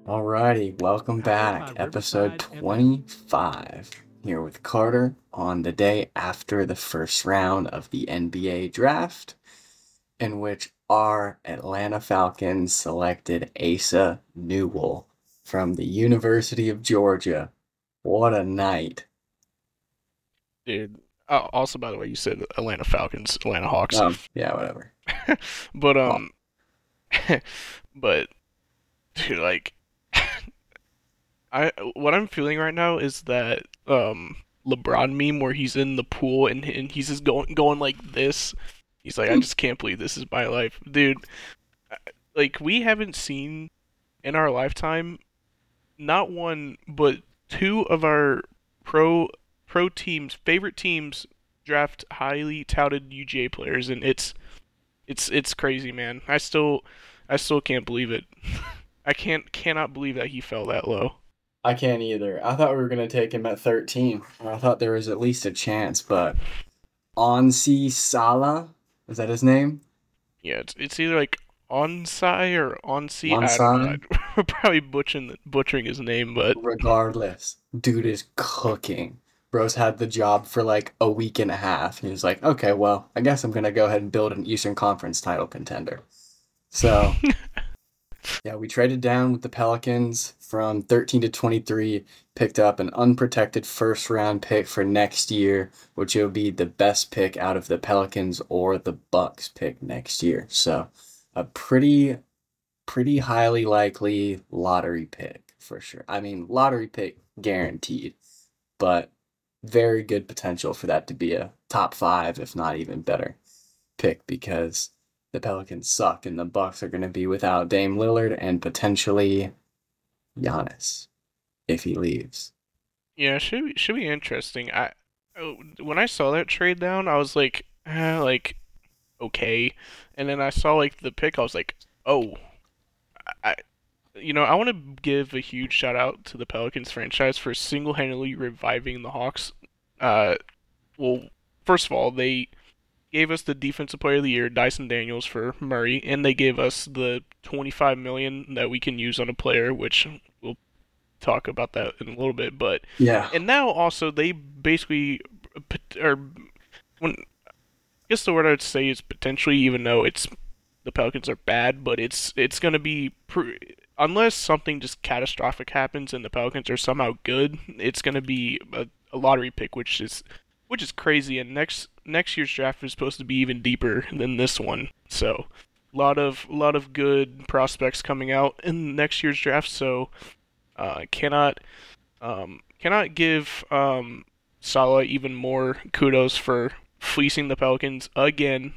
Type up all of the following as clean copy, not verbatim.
Alrighty, welcome Powered by back. Episode Riverside Atlanta. 25. Here with Carter on the day after the first round of the NBA draft, in which our Atlanta Falcons selected Asa Newell from the University of Georgia. What a night. Dude. Also, by the way, you said Atlanta Falcons, Atlanta Hawks, Yeah, whatever. but Oh, but dude, like, I what I'm feeling right now is that LeBron meme where he's in the pool and he's just going like this. He's like, I just can't believe this is my life, dude. Like, we haven't seen in our lifetime not one but two of our pro pro teams favorite teams draft highly touted UGA players, and it's crazy, man. I still can't believe it. I cannot believe that he fell that low. I can't either. I thought we were going to take him at 13. Or I thought there was at least a chance, but Onsi Sala, is that his name? Yeah, it's either like Onsai or Onsi. I don't know. Onsai? We're probably butchering his name, but Regardless, dude is cooking. Bro's had the job for like a week and a half. He was like, okay, well, I guess I'm gonna go ahead and build an Eastern Conference title contender. So, yeah, we traded down with the Pelicans from 13 to 23, picked up an unprotected first round pick for next year, which will be the best pick out of the Pelicans or the Bucks pick next year. So, a pretty highly likely lottery pick for sure. I mean, lottery pick guaranteed, but very good potential for that to be a top five, if not even better pick because the Pelicans suck and the Bucks are going to be without Dame Lillard and potentially Giannis if he leaves. yeah, should be interesting. When I saw that trade down, I was like okay, and then I saw like the pick, I was like, oh, I I want to give a huge shout out to the Pelicans franchise for single-handedly reviving the Hawks. Uh, well, first of all, they gave us the Defensive Player of the Year, Dyson Daniels for Murray, and they gave us the 25 million that we can use on a player, which we'll talk about that in a little bit. But Yeah. and now also they basically or when I guess the word I'd say is potentially, even though it's the Pelicans are bad, but it's gonna be unless something just catastrophic happens and the Pelicans are somehow good, it's gonna be a lottery pick, which is crazy. And next year's draft is supposed to be even deeper than this one, so a lot of good prospects coming out in next year's draft. So cannot cannot give Salah even more kudos for fleecing the Pelicans again.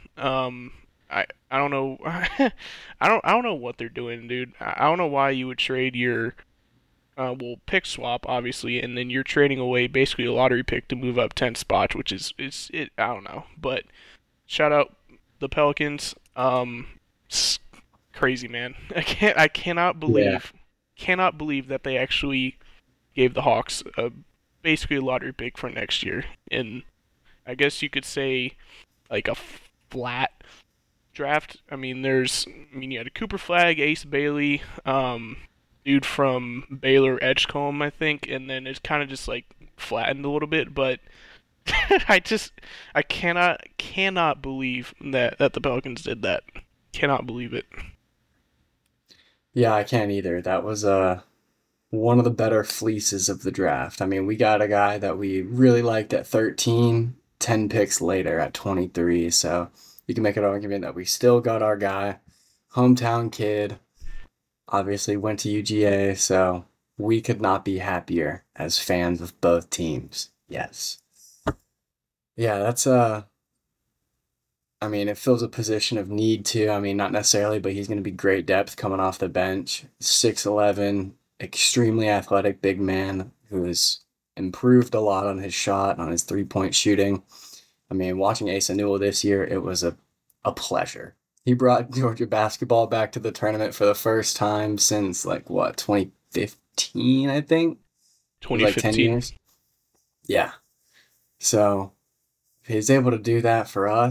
I don't know I don't know what they're doing, dude. I don't know why you would trade your pick swap obviously, and then you're trading away basically a lottery pick to move up 10 spots, which is it's it I don't know. But shout out the Pelicans. It's crazy, man. Yeah. Cannot believe that they actually gave the Hawks a basically a lottery pick for next year. And I guess you could say like a flat draft. You had a Cooper Flag, Ace Bailey, dude from Baylor Edgecombe, I think, and then it's kind of just like flattened a little bit. But I cannot believe that the Pelicans did that. Cannot believe it. Yeah, I can't either. That was one of the better fleeces of the draft. I mean, we got a guy that we really liked at 13, 10 picks later at 23. So you can make an argument that we still got our guy, hometown kid, obviously went to UGA. So we could not be happier as fans of both teams. Yes. Yeah, I mean, it fills a position of need too. I mean, not necessarily, but he's going to be great depth coming off the bench. 6'11", extremely athletic big man who has improved a lot on his shot, on his three-point shooting. I mean, watching Asa Newell this year, it was a pleasure. He brought Georgia basketball back to the tournament for the first time since like what, 2015, I think? It was like 10 2015. years. Yeah. So if he's able to do that for us,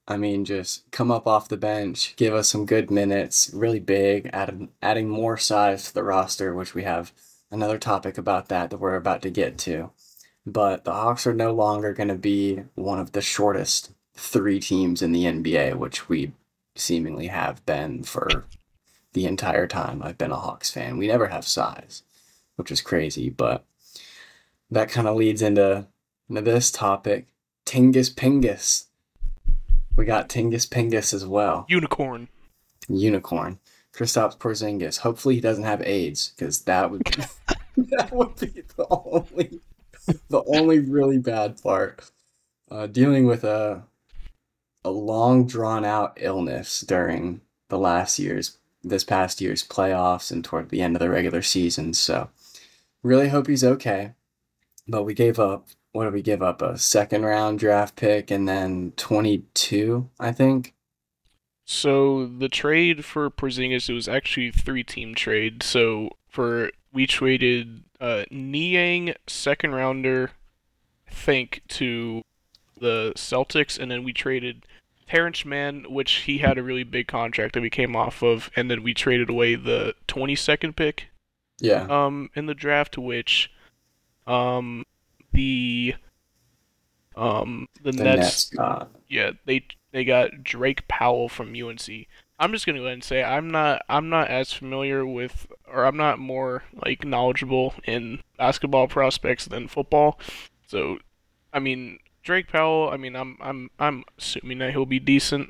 I mean, just come up off the bench, give us some good minutes, really big, adding more size to the roster, which we have another topic about that we're about to get to. But the Hawks are no longer going to be one of the shortest three teams in the NBA, which we seemingly have been for the entire time I've been a Hawks fan. We never have size, which is crazy, but that kind of leads into this topic. Tingus Pingus. We got Tingus Pingus as well. Unicorn. Unicorn. Kristaps Porzingis. Hopefully he doesn't have AIDS, because that would that would be the only really bad part. Dealing with a long drawn out illness during this past year's playoffs and toward the end of the regular season. So really hope he's okay. But we gave up, what did we give up? A second round draft pick and then 22, I think. So the trade for Porzingis, it was actually a three-team trade. So for we traded Niang second rounder, I think, to the Celtics, and then we traded Terrence Mann, which he had a really big contract that we came off of, and then we traded away the 22nd pick Yeah, in the draft, which um the the the Nets, Nets got. yeah, they got Drake Powell from UNC. I'm just gonna go ahead and say I'm not as familiar with, or I'm not more like knowledgeable in basketball prospects than football. So I mean, Drake Powell, I mean, I'm assuming that he'll be decent.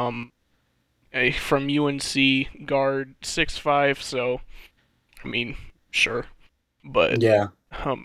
From UNC, guard 6'5", so I mean, sure. But Yeah, um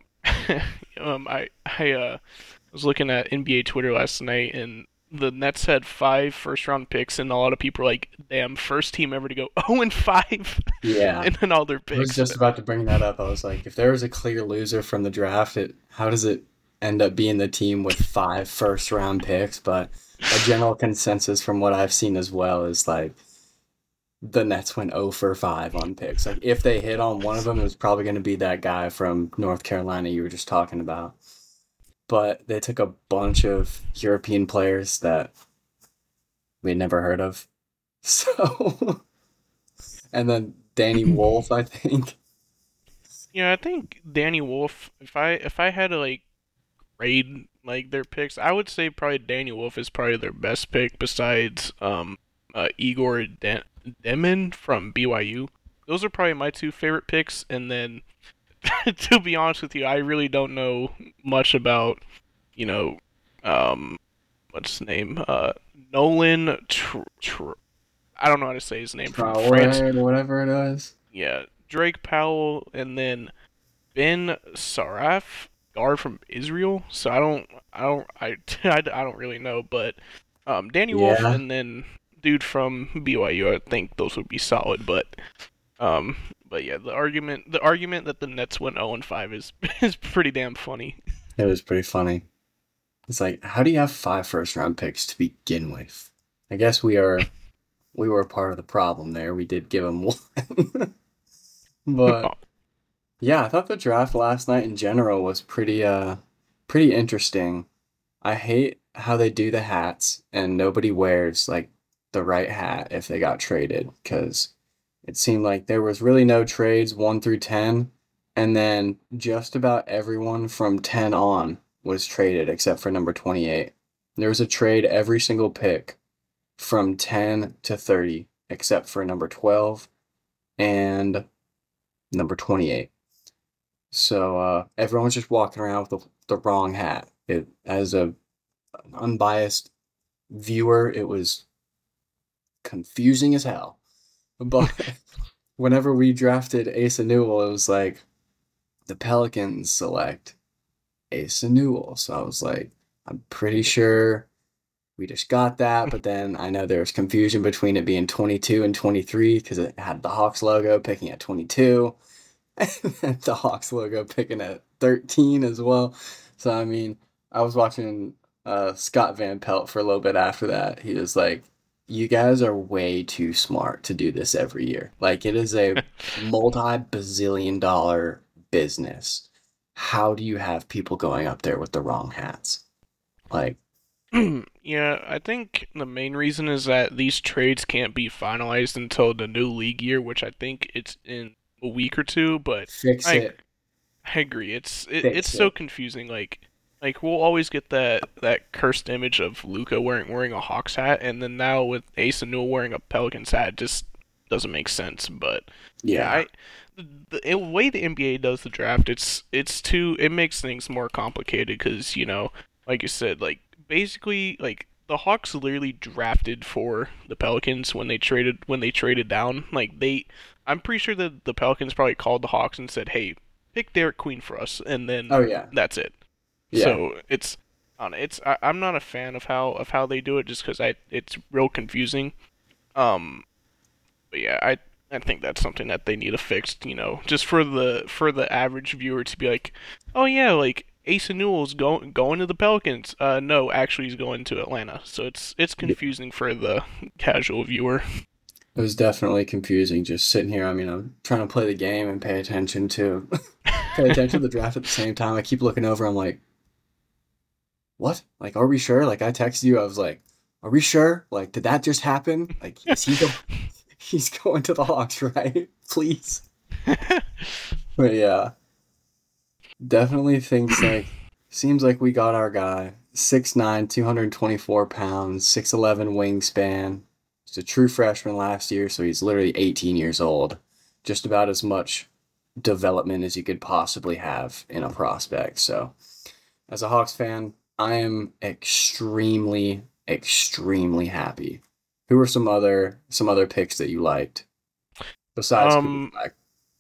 I was looking at NBA Twitter last night, and the Nets had five first round picks, and a lot of people were like, "Damn, first team ever to go 0-5," yeah. and then all their I was picks. just about to bring that up. I was like, if there was a clear loser from the draft, how does it end up being the team with five first round picks? But a general consensus from what I've seen as well is like the Nets went 0 for 5 on picks. Like if they hit on one of them, it was probably going to be that guy from North Carolina you were just talking about. But they took a bunch of European players that we'd never heard of. So, and then Danny Wolf, I think. Yeah, I think Danny Wolf. If I had to like grade like their picks, I would say probably Danny Wolf is probably their best pick besides Igor Demin from BYU. Those are probably my two favorite picks, and then to be honest with you, I really don't know much about, you know, um, what's his name? Nolan. I don't know how to say his name, from France. Traore or whatever it is. Yeah, Drake Powell, and then Ben Saraf, guard from Israel. So I don't really know, but Danny Wolf, Yeah, and then dude from BYU. I think those would be solid, um, but yeah, the argument that the Nets went 0-5 is is pretty damn funny. it was pretty funny. It's like, how do you have five first round picks to begin with? I guess we were part of the problem there. We did give them one. But yeah, I thought the draft last night in general was pretty interesting. I hate how they do the hats and nobody wears like the right hat if they got traded, because it seemed like there was really no trades 1 through 10, and then just about everyone from 10 on was traded except for number 28. There was a trade every single pick from 10 to 30 except for number 12 and number 28. So everyone was just walking around with the wrong hat. As an unbiased viewer, it was confusing as hell. But whenever we drafted Asa Newell, it was like the Pelicans select Asa Newell. So I was like, I'm pretty sure we just got that. But then I know there was confusion between it being 22 and 23 because it had the Hawks logo picking at 22 and the Hawks logo picking at 13 as well. So, I mean, I was watching Scott Van Pelt for a little bit after that. He was like, you guys are way too smart to do this every year. Like, it is a multi-bazillion dollar business. How do you have people going up there with the wrong hats? Like, Yeah, I think the main reason is that these trades can't be finalized until the new league year, which I think it's in a week or two. But Fix I it. I agree. It's Fix so it. confusing. Like we'll always get that cursed image of Luca wearing a Hawks hat, and then now with Ace and Newell wearing a Pelicans hat, it just doesn't make sense. But yeah, Yeah. the way the NBA does the draft, it makes things more complicated because like you said, like basically like the Hawks literally drafted for the Pelicans when they traded down. I'm pretty sure that the Pelicans probably called the Hawks and said, "Hey, pick Derek Queen for us," and then Oh yeah. that's it. Yeah. So I'm not a fan of how they do it just because I it's real confusing. Um, but yeah, I think that's something that they need to fix. Just for the average viewer to be like, oh yeah, like Ace Newell's going to the Pelicans. No, actually he's going to Atlanta. So it's Yeah. confusing for the casual viewer. It was definitely confusing just sitting here. I mean, I'm trying to play the game and pay attention to the draft at the same time. I keep looking over. I'm like, what? Like, are we sure? Like, I texted you. I was like, are we sure? Like, did that just happen? Like, is he go? He's going to the Hawks, right? Please. But yeah, definitely thinks like seems like we got our guy. 6'9", 224 pounds, 6'11" wingspan. He's a true freshman last year, so he's literally 18 years old. Just about as much development as you could possibly have in a prospect. So, as a Hawks fan, I am extremely, extremely happy. Who are some other picks that you liked besides Cooper um, Flag?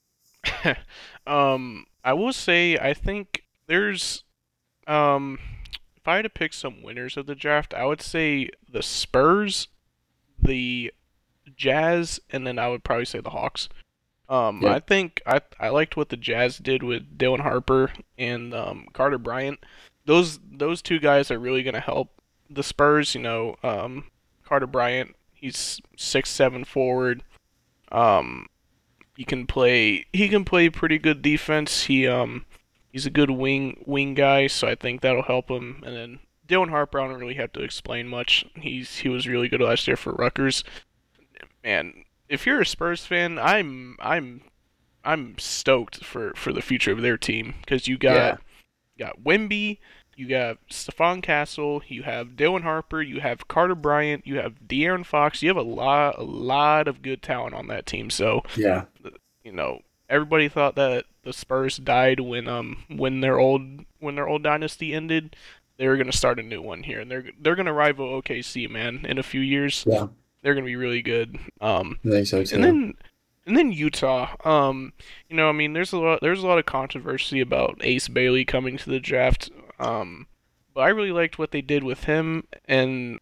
I will say I think there's um, if I had to pick some winners of the draft, I would say the Spurs, the Jazz, and then I would probably say the Hawks. I Yep. think I liked what the Jazz did with Dylan Harper and Carter Bryant. Those two guys are really gonna help the Spurs. Carter Bryant, he's 6'7" forward. Um, he can play pretty good defense. He's a good wing guy, so I think that'll help him. And then Dylan Harper, I don't really have to explain much. He was really good last year for Rutgers. Man, if you're a Spurs fan, I'm stoked for the future of their team because Yeah. you got Wemby, you got Stephon Castle, you have Dylan Harper, you have Carter Bryant, you have De'Aaron Fox. You have a lot of good talent on that team. So Yeah. you know everybody thought that the Spurs died when their old dynasty ended. They were gonna start a new one here, and they're gonna rival OKC, man, in a few years. Yeah. They're gonna be really good. I think so And too. then Utah. I mean, there's a lot of controversy about Ace Bailey coming to the draft. But I really liked what they did with him, and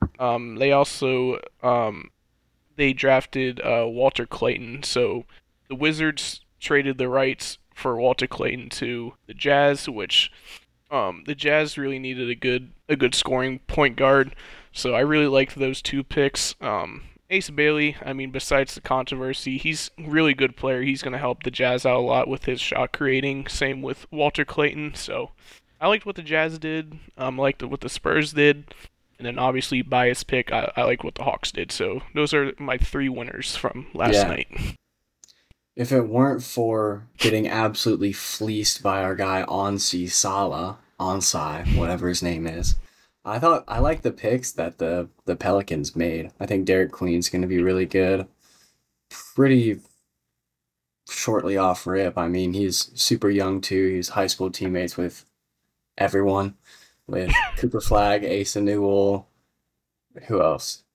they drafted Walter Clayton. So the Wizards traded the rights for Walter Clayton to the Jazz, which the Jazz really needed a good scoring point guard. So I really liked those two picks. Ace Bailey, I mean, besides the controversy, he's a really good player. He's going to help the Jazz out a lot with his shot creating. Same with Walter Clayton. So I liked what the Jazz did. I liked what the Spurs did. And then obviously bias pick, I like what the Hawks did. So those are my three winners from last Yeah. night. If it weren't for getting absolutely fleeced by our guy Onsai, whatever his name is, I thought I like the picks that the Pelicans made. I think Derek Queen's going to be really good. Pretty shortly off rip. I mean, he's super young too. He's high school teammates with everyone, with Cooper Flag, Asa Newell. Who else?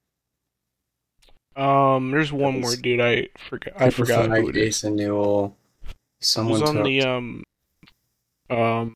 There's It one more was dude I forgot Cooper who Flag, it is. Asa Newell. Who's Someone on took the um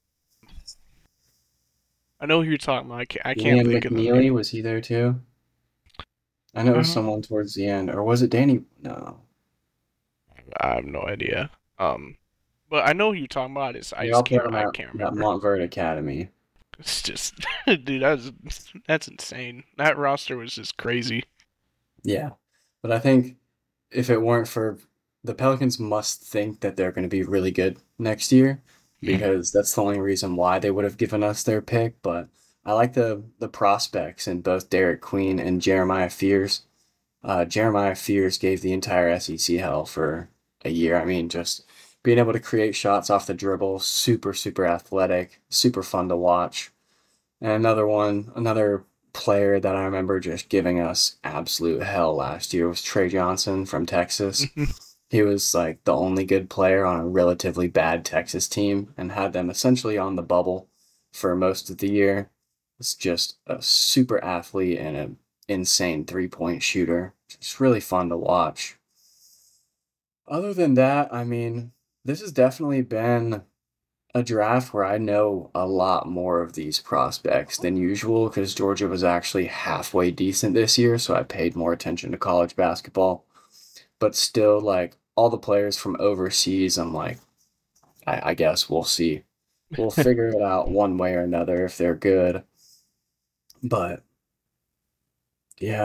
I know who you're talking about. I can't Ian think of the name. McNeely. Was he there too? I know it was Uh, someone towards the end, or was it Danny? No, I have no idea. Um, but I know who you're talking about. I they just all played can't. on I that can't that remember. Montverde Academy. It's just, dude, that's insane. That roster was just crazy. Yeah, but I think if it weren't for the Pelicans, must think that they're going to be really good next year because that's the only reason why they would have given us their pick. But I like the prospects in both Derek Queen and Jeremiah Fears. Jeremiah Fears gave the entire SEC hell for a year. I mean, just being able to create shots off the dribble, super, super athletic, super fun to watch. And another player that I remember just giving us absolute hell last year was Trey Johnson from Texas. He was like the only good player on a relatively bad Texas team and had them essentially on the bubble for most of the year. It's just a super athlete and an insane 3-point shooter. It's really fun to watch. Other than that, I mean, this has definitely been a draft where I know a lot more of these prospects than usual because Georgia was actually halfway decent this year, so I paid more attention to college basketball. But still, like all the players from overseas, I'm like, I guess we'll see. We'll figure it out one way or another if they're good. But yeah,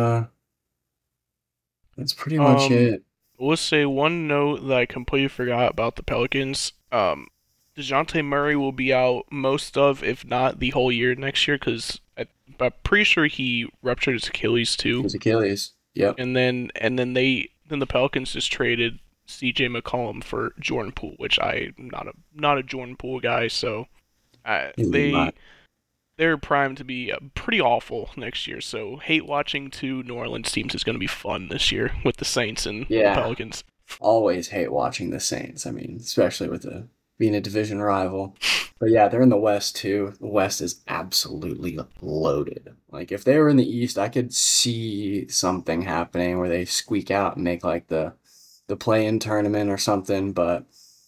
that's pretty much Um, it. let's say one note that I completely forgot about the Pelicans. DeJounte Murray will be out most of, if not the whole year next year, because I'm pretty sure he ruptured his Achilles too. His Achilles. Yep. And then the Pelicans just traded C.J. McCollum for Jordan Poole, which I'm not a Jordan Poole guy, so He's they not. they're primed to be pretty awful next year. So hate watching two New Orleans teams is going to be fun this year with the Saints and the Yeah. Pelicans. Always hate watching the Saints. I mean, especially with the being a division rival. But yeah, they're in the West too. The West is absolutely loaded. Like if they were in the East, I could see something happening where they squeak out and make like the play-in tournament or something. But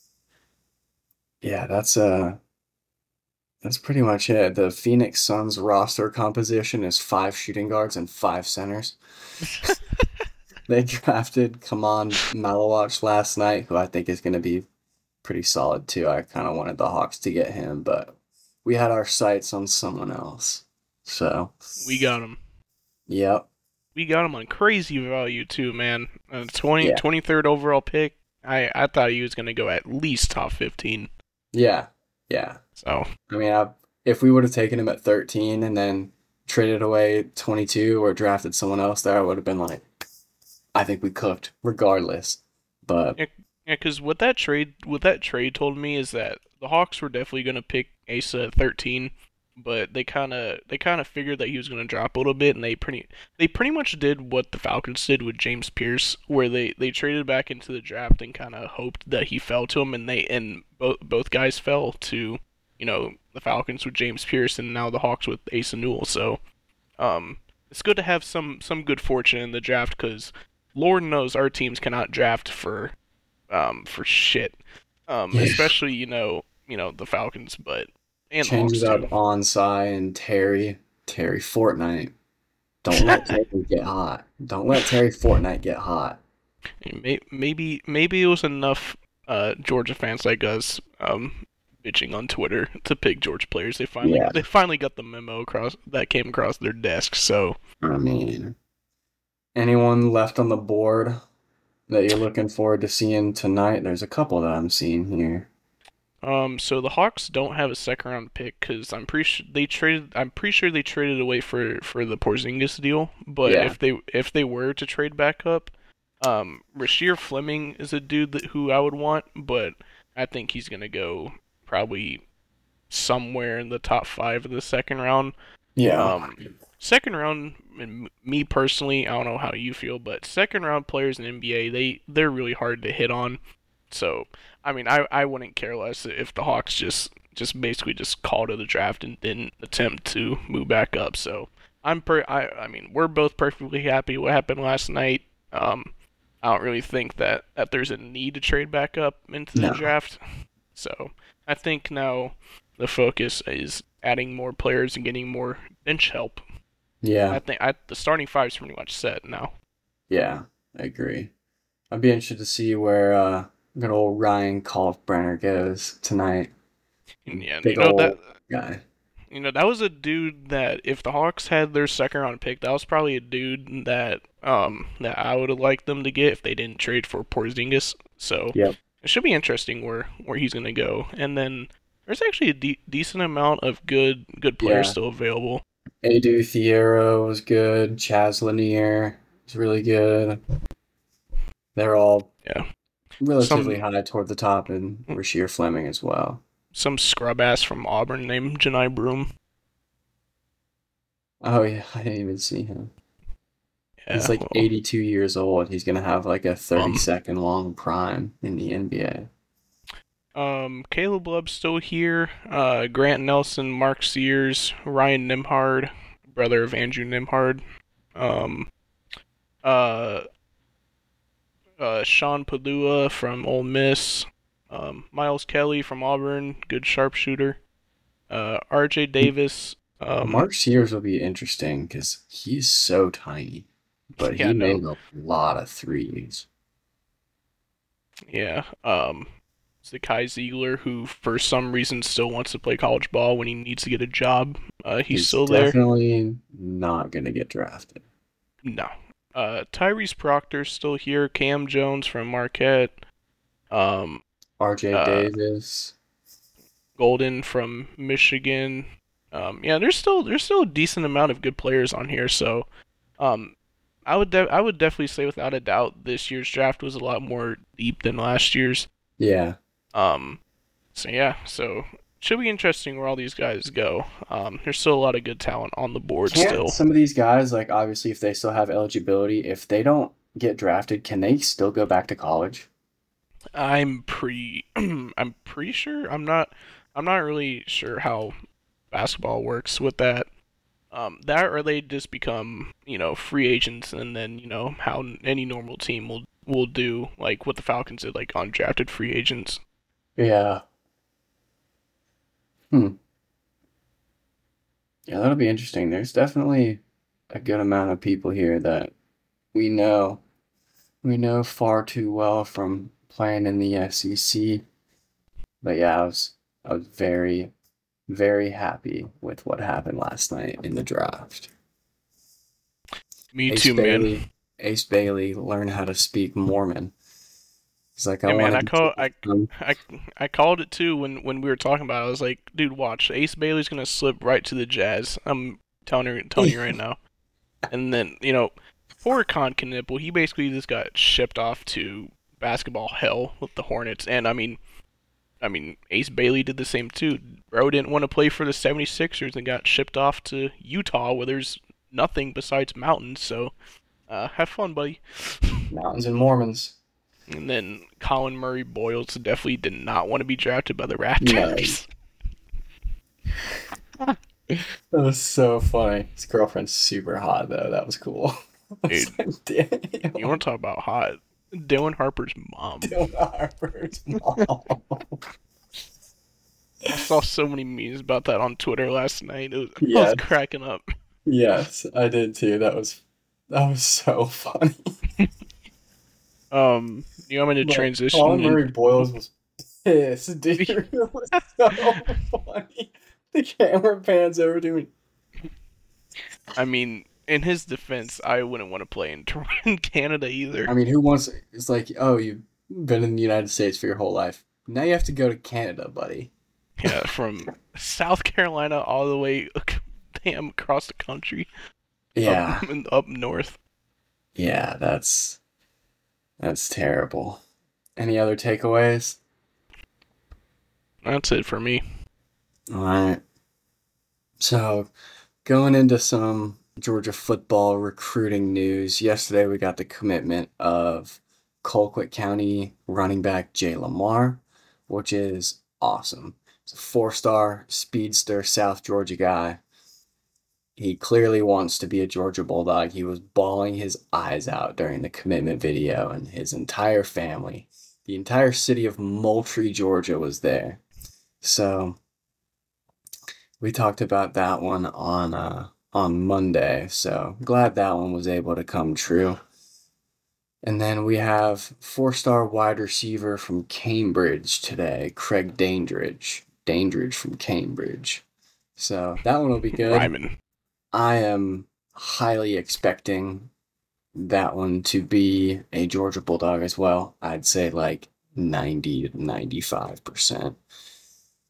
yeah, that's pretty much it. The Phoenix Suns roster composition is five shooting guards and five centers. They drafted Kaman Malawach last night, who I think is going to be pretty solid too. I kind of wanted the Hawks to get him, but we had our sights on someone else. So, We got him. yep, We got him on crazy value too, man. 20, yeah, 23rd overall pick. I thought he was going to go at least top 15. yeah, yeah. So I mean, if we would have taken him at 13 and then traded away 22 or drafted someone else there, I would have been like, I think we cooked regardless. But yeah, yeah. Because what that trade told me is that the Hawks were definitely going to pick Asa at 13, but they kind of figured that he was going to drop a little bit, and they pretty much did what the Falcons did with James Pierce, where they traded back into the draft and kind of hoped that he fell to him, and both guys fell to the Falcons with James Pierce, and now the Hawks with Asa Newell. So it's good to have some good fortune in the draft because Lord knows our teams cannot draft for shit. yeah, Especially the Falcons, but and the Hawks changes too. out Onsai and Terry Fortnite. Don't let Terry get hot. Don't let Terry Fortnite get hot. Maybe it was enough Georgia fans like us bitching on Twitter to pick Georgia players. They finally Yeah, they finally got the memo across that came across their desk. So I mean, anyone left on the board that you're looking forward to seeing tonight? There's a couple that I'm seeing here. so the Hawks don't have a second round pick because I'm pretty sure they traded away for the Porzingis deal. But Yeah, if they were to trade back up, Rasheer Fleming is a dude who I would want, but I think he's gonna go probably somewhere in the top five of the second round. yeah, Um, Second round, me personally, I don't know how you feel, but second round players in NBA, they're really hard to hit on. So, I mean, I wouldn't care less if the Hawks just basically just called it the draft and didn't attempt to move back up. So, I mean, we're both perfectly happy what happened last night. I don't really think that there's a need to trade back up into the no, draft. So, I think now the focus is adding more players and getting more bench help. yeah, The starting five is pretty much set now. yeah, I agree. I'd be interested to see where good old Ryan Kalkbrenner goes tonight. And yeah, Big old guy. that was a dude that if the Hawks had their second round pick, that was probably a dude that I would have liked them to get if they didn't trade for Porzingis. So Yep. it should be interesting where he's gonna go. And then there's actually a decent amount of good players Yeah. still available. Edu Thiero was good. Chaz Lanier was really good. They're all Yeah, relatively some high toward the top, and Rasheer Fleming as well. some scrub ass from Auburn named Janai Broom. Oh yeah, I didn't even see him. He's Yeah, like well, 82 years old. He's gonna have like a 30 bum. second long prime in the NBA. Caleb Love's still here. Grant Nelson, Mark Sears, Ryan Nimhard, brother of Andrew Nimhard. Um, uh, Sean Padua from Ole Miss. Miles Kelly from Auburn, good sharpshooter. R.J. Davis. Mark Sears will be interesting because he's so tiny, but Yeah, he no, made a lot of threes. yeah. It's the Kai Ziegler who, for some reason, still wants to play college ball when he needs to get a job. He's He's still there. definitely not gonna get drafted. No. Tyrese Proctor's still here. Cam Jones from Marquette. Um, RJ uh, Davis. Golden from Michigan. Yeah, there's still a decent amount of good players on here. So, um, I would definitely say without a doubt this year's draft was a lot more deep than last year's. Yeah. Um, so yeah, so should be interesting where all these guys go. There's still a lot of good talent on the board Can't still. some of these guys, like obviously if they still have eligibility, if they don't get drafted, can they still go back to college? I'm pretty sure. I'm not really sure how basketball works with that. That or they just become, free agents, and then how any normal team will do, like what the Falcons did, like undrafted free agents. Yeah. Hmm. Yeah, that'll be interesting. There's definitely a good amount of people here that we know we know far too well from playing in the SEC. But yeah, I was very, very happy with what happened last night in the draft. Me Ace too, man. Bailey, Ace Bailey learned how to speak Mormon. He's like, I Yeah, want man. to I be call taken from. I I called it too when we were talking about it. I was like, dude, watch. Ace Bailey's gonna slip right to the Jazz. I'm telling you right now. And then poor Con Knipple, he basically just got shipped off to basketball hell with the Hornets. And I mean, Ace Bailey did the same too. Bro didn't want to play for the 76ers and got shipped off to Utah where there's nothing besides mountains. So, have fun, buddy. Mountains and Mormons. And then Colin Murray Boyles definitely did not want to be drafted by the No. Raptors. That was so funny. His girlfriend's super hot though. That was cool. I was Dude, like, you damn. want to talk about hot? Dylan Harper's mom. Dylan Harper's mom. I saw so many memes about that on Twitter last night. I was Yes, cracking up. yes, I did too. That was so funny. You want me to But Colin transition and Murray Boyles was pissed, dude. It was so funny. The camera pans over to me. I mean, in his defense, I wouldn't want to play in in Canada either. I mean, who wants? It's like, oh, you've been in the United States for your whole life. Now you have to go to Canada, buddy. Yeah, from South Carolina all the way, damn, across the country, up Yeah, up north. yeah, that's terrible. Any other takeaways? That's it for me. All right. So, going into some Georgia football recruiting news, yesterday we got the commitment of Colquitt County running back Jay Lamar, which is awesome. He's a four-star speedster South Georgia guy. He clearly wants to be a Georgia Bulldog. He was bawling his eyes out during the commitment video, and his entire family, the entire city of Moultrie, Georgia, was there. So we talked about that one on Monday. So glad that one was able to come true. And then we have four-star wide receiver from Cambridge today, Craig Dandridge. Dandridge from Cambridge. So that one will be good. Ryman. I am highly expecting that one to be a Georgia Bulldog as well. I'd say like 90 to 95%.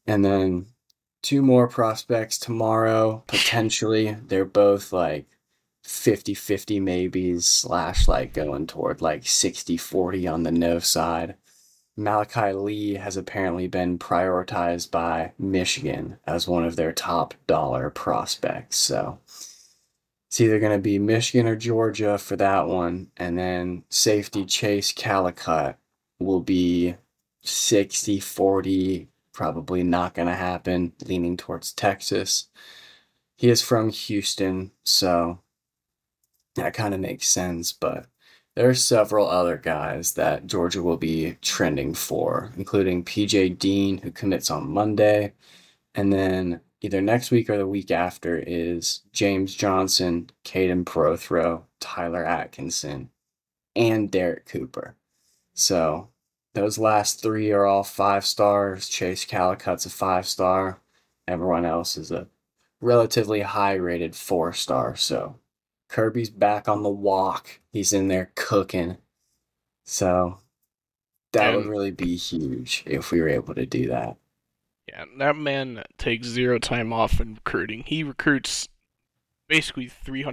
And then two more prospects tomorrow, potentially. They're both like 50-50 maybes slash like going toward like 60-40 on the no side. Malachi Lee has apparently been prioritized by Michigan as one of their top dollar prospects. So it's either going to be Michigan or Georgia for that one. And then safety Chase Calicut will be 60-40, probably not going to happen, leaning towards Texas. He is from Houston, so that kind of makes sense. But there are several other guys that Georgia will be trending for, including PJ Dean, who commits on Monday. And then either next week or the week after is James Johnson, Caden Prothro, Tyler Atkinson, and Derek Cooper. So those last three are all 5 stars. Chase Calicut's a 5 star. Everyone else is a relatively high rated 4 star. So Kirby's back on the walk. He's in there cooking. So that would And really be huge if we were able to do that. yeah, that man takes zero time off in recruiting. He recruits basically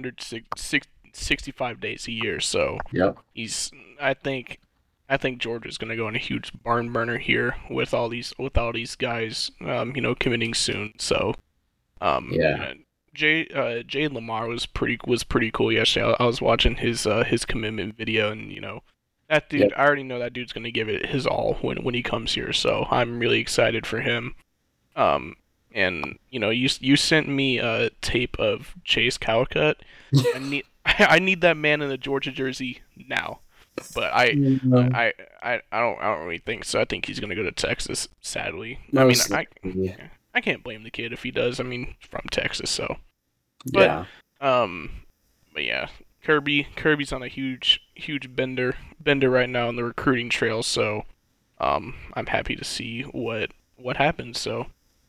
365 days a year. So Yep. he's I think Georgia's going to go on a huge barn burner here with all these guys committing soon. So Yeah. Jay Lamar was pretty cool yesterday. I was watching his commitment video, and that dude. Yep. I already know that dude's gonna give it his all when he comes here. So I'm really excited for him. Um, and you sent me a tape of Chase Calicut. I need I need that man in a Georgia jersey now. But Um, I don't really think so. I think he's gonna go to Texas. Sadly, I mean Most likely. I can't blame the kid if he does. I mean, from Texas, so. But Yeah. um, but yeah, Kirby's on a huge bender right now on the recruiting trail. So I'm happy to see what happens. So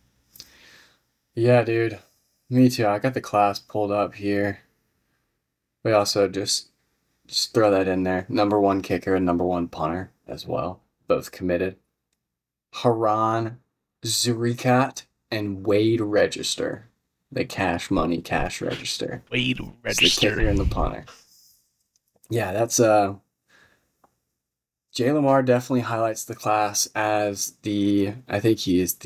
Yeah, dude. Me too. I got the class pulled up here. We also just throw that in there. Number one kicker and number one punter as well. Both committed. Haran Zurikat and Wade Register. The cash money cash register. Wade It's the kicker register. and the punter. Yeah, that's Jay Lamar definitely highlights the class as the I think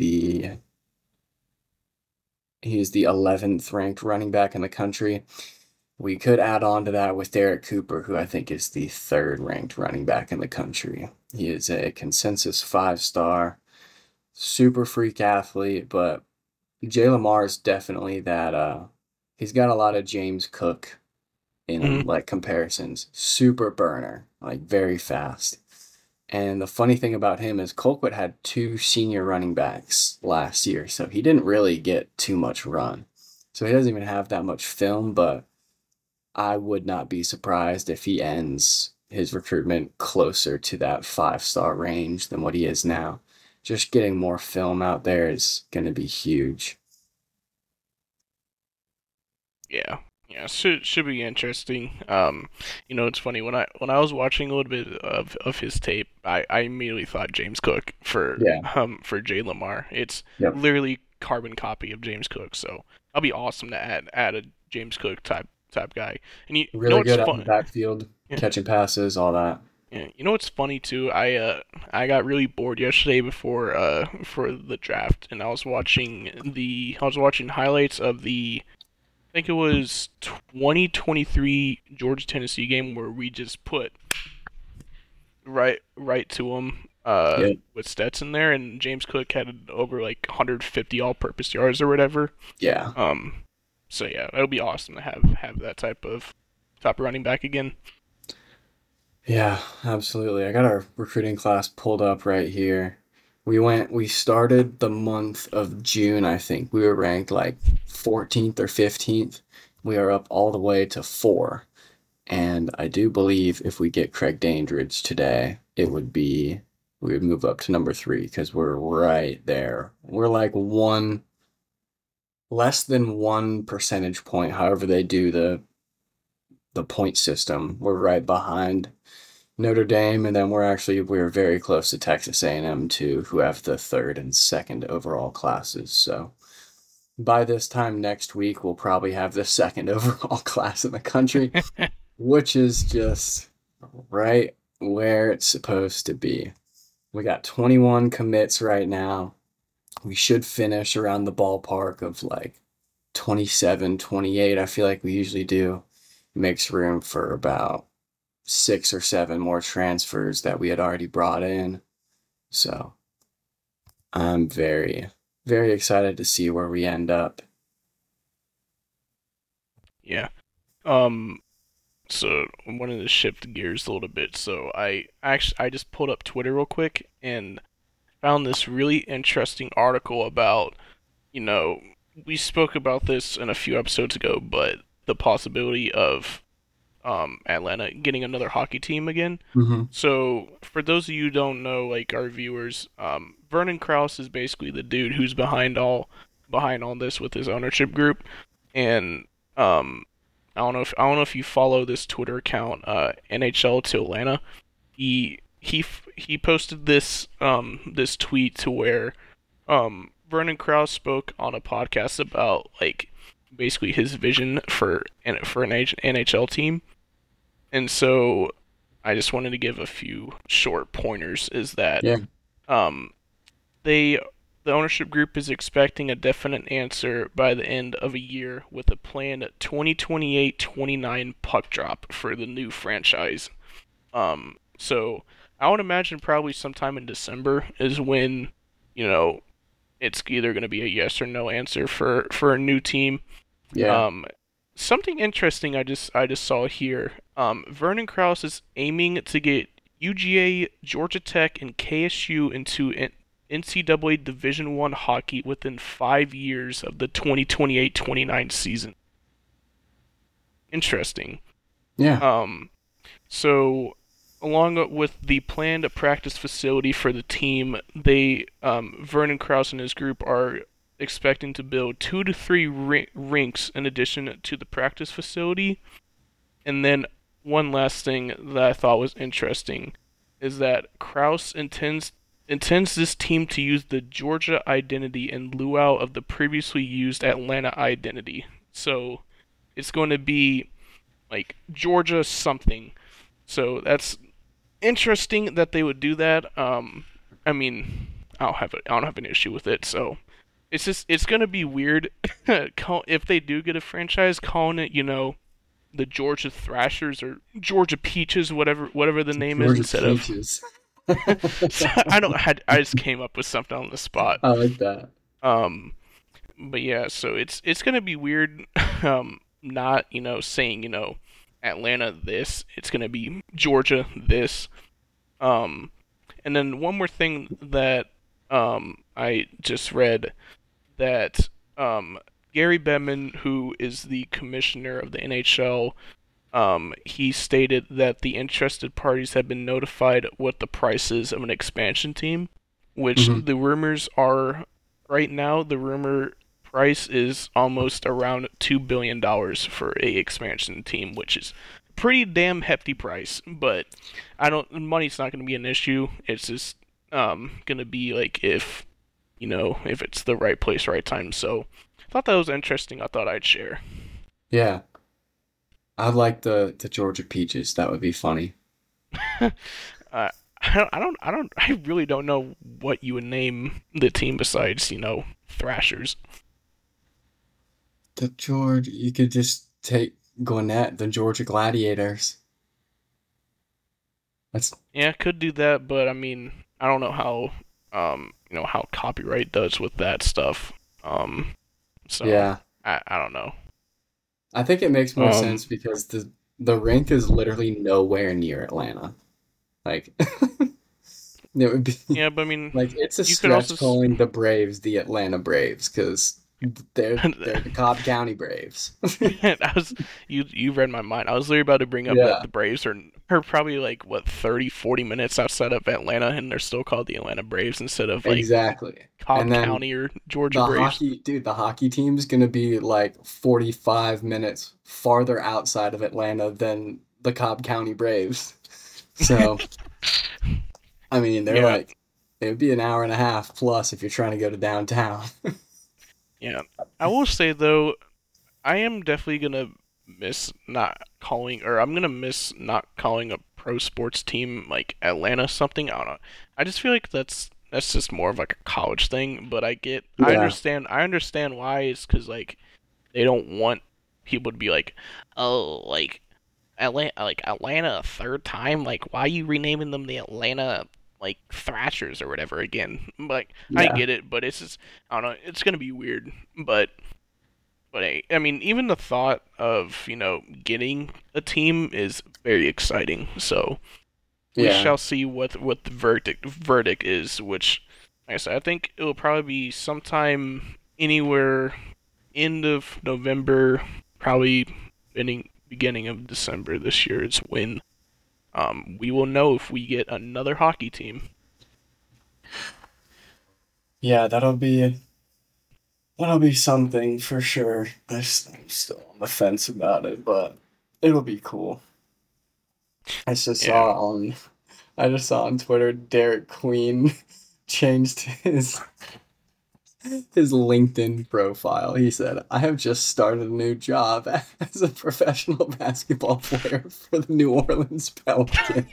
he is the 11th ranked running back in the country. We could add on to that with Derek Cooper, who I think is the third ranked running back in the country. He is a consensus 5 star, super freak athlete, but Jay Lamar is definitely that he's got a lot of James Cook in him, Hmm. like comparisons. Super burner, like very fast. And the funny thing about him is Colquitt had two senior running backs last year, so he didn't really get too much run. So he doesn't even have that much film, but I would not be surprised if he ends his recruitment closer to that 5 star range than what he is now. Just getting more film out there is going to be huge. Yeah. Yeah, should be interesting. It's funny when I was watching a little bit of his tape, I immediately thought James Cook Yeah. for Jay Lamar. It's Yep. literally carbon copy of James Cook, so that'll be awesome to add a James Cook type guy. And you know Really what's good out in the fun? backfield, Yeah, catching passes, all that. yeah. You know what's funny too? I got really bored yesterday before for the draft, and I was watching highlights of the I think it was 2023 Georgia Tennessee game where we just put right to him Yep. with Stetson there, and James Cook had over like 150 all-purpose yards or whatever. Yeah. Um, so yeah, it'll be awesome to have that type of top running back again. Yeah, absolutely. I got our recruiting class pulled up right here. We started the month of June, I think. We were ranked like 14th or 15th. We are up all the way to 4. And I do believe if we get Craig Dandridge today, we would move up to number 3 because we're right there. We're like less than 1 percentage point, however they do the point system. We're right behind Notre Dame, and then we're very close to Texas A&M too, who have the third and second overall classes. So by this time next week, we'll probably have the second overall class in the country, which is just right where it's supposed to be. We got 21 commits right now. We should finish around the ballpark of like 27, 28. I feel like we usually do. Makes room for about 6 or 7 more transfers that we had already brought in. So I'm very, very excited to see where we end up. Yeah. Um. So I wanted to shift gears a little bit. So I just pulled up Twitter real quick and found this really interesting article about, you know, we spoke about this in a few episodes ago, but the possibility of Atlanta getting another hockey team again. Mm-hmm. So for those of you who don't know, like our viewers, Vernon Krause is basically the dude who's behind all this with his ownership group, and I don't know if you follow this Twitter account, NHL to Atlanta. He posted this tweet to where Vernon Krause spoke on a podcast about like basically his vision for an NHL team, and so I just wanted to give a few short pointers. Is that Yeah. um they the ownership group is expecting a definite answer by the end of a year with a planned 2028-29 puck drop for the new franchise. So I would imagine probably sometime in December is when, you know, it's either going to be a yes or no answer for a new team. Yeah. Um, Something interesting I just saw here. Vernon Krause is aiming to get UGA, Georgia Tech, and KSU into NCAA Division One hockey within 5 years of the 2028-29 season. Interesting. Yeah. Um, so along with the planned practice facility for the team, Vernon Krause and his group are expecting to build 2 to 3 rinks in addition to the practice facility. And then one last thing that I thought was interesting is that Krause intends this team to use the Georgia identity in lieu of the previously used Atlanta identity. So it's going to be like Georgia something. So that's interesting that they would do that. I mean, I don't have an issue with it. So it's gonna be weird if they do get a franchise calling it, the Georgia Thrashers or Georgia Peaches, whatever the name is, Georgia instead of. Peaches. I don't. I just came up with something on the spot. I like that. Um, but yeah, so it's gonna be weird. Not saying Atlanta this. It's gonna be Georgia this. Um, and then one more thing that I just read that Gary Bettman, who is the commissioner of the NHL, he stated that the interested parties have been notified what the price is of an expansion team, which Mm-hmm. the rumors are right now. The rumor price is almost around $2 billion for a expansion team, which is pretty damn hefty price. But I don't. Money's not going to be an issue. It's just going to be like if it's the right place, right time. So I thought that was interesting. I thought I'd share. Yeah. I like the Georgia Peaches. That would be funny. uh, I really don't know what you would name the team besides, Thrashers. You could just take Gwinnett, the Georgia Gladiators. That's Yeah, could do that, but I mean, I don't know how copyright does with that stuff. So yeah. I don't know. I think it makes more Um, sense because the rink is literally nowhere near Atlanta. Like it would be yeah, but I mean, like it's a you could also. stretch calling the Braves the Atlanta Braves because they're the Cobb County Braves. I was you read my mind. I was literally about to bring up that Yeah, the Braves are probably like what 30, 40 minutes outside of Atlanta, and they're still called the Atlanta Braves instead of like exactly. And Cobb then County or Georgia Braves. the hockey team's gonna be like 45 minutes farther outside of Atlanta than the Cobb County Braves. So, I mean, they're Yeah, like, it would be an hour and a half plus if you're trying to go to downtown. yeah. I will say though, I am definitely gonna miss not calling, or I'm gonna miss not calling a pro sports team like Atlanta something. I don't know. I just feel like that's just more of like a college thing. But Yeah. I understand why. It's because like they don't want people to be like, oh, like Atlanta a third time. Like, why are you renaming them the Atlanta like Thrashers or whatever again? Like, I Yeah. get it, but it's just I don't know. It's gonna be weird, but. But I mean, even the thought of getting a team is very exciting. So we Yeah. shall see what the verdict is. Which, like I said, I think it will probably be sometime anywhere end of November, probably beginning of December this year. Is when we will know if we get another hockey team. Yeah, that'll be something for sure. I'm still on the fence about it, but it'll be cool. I just Yeah. saw on I just saw on Twitter Derek Queen changed his LinkedIn profile. He said, "I have just started a new job as a professional basketball player for the New Orleans Pelicans."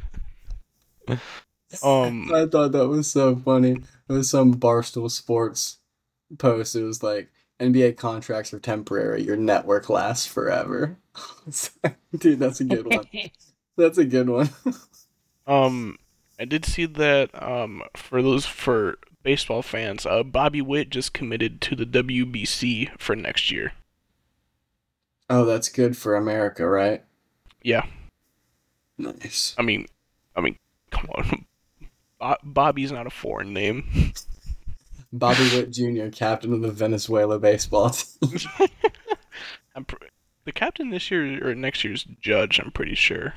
Um. I thought that was so funny. It was some Barstool Sports post. It was like NBA contracts are temporary. Your network lasts forever. It's like, dude, that's a good one. That's a good one. Um, I did see that for baseball fans, Bobby Witt just committed to the WBC for next year. Oh, that's good for America, right? Yeah, Nice. I mean, I mean, come on, Bobby's not a foreign name. Bobby Witt Jr., captain of the Venezuela baseball team. I'm pr- the captain this year or next year's Judge. I'm pretty sure